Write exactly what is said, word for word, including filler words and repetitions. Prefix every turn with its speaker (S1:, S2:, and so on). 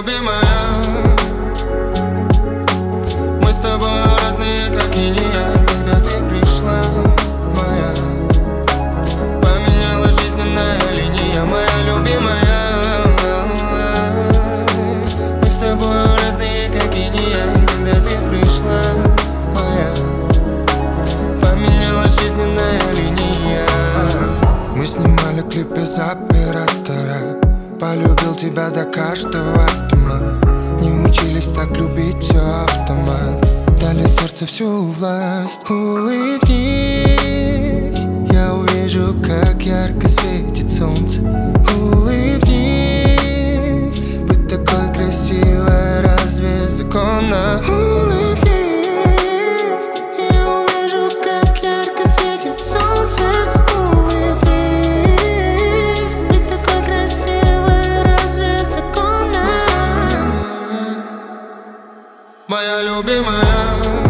S1: любимая. Мы с тобой разные, как инь и янь. Когда ты пришла, моя, поменяла жизненная линия, моя любимая. Мы с тобой разные, как инь и янь. Когда ты пришла, моя, поменяла жизненная линия. Мы снимали клип без оператора, полюбил тебя до каждого атома. Не учились так любить, все автомат. Дали сердце всю власть. Улыбнись, я увижу, как ярко светит солнце. Улыбнись, быть такой красивой, разве законно? Улыбнись, я увижу, как ярко светит солнце. Улыбнись, быть такой красивой, разве законно? Моя любимая.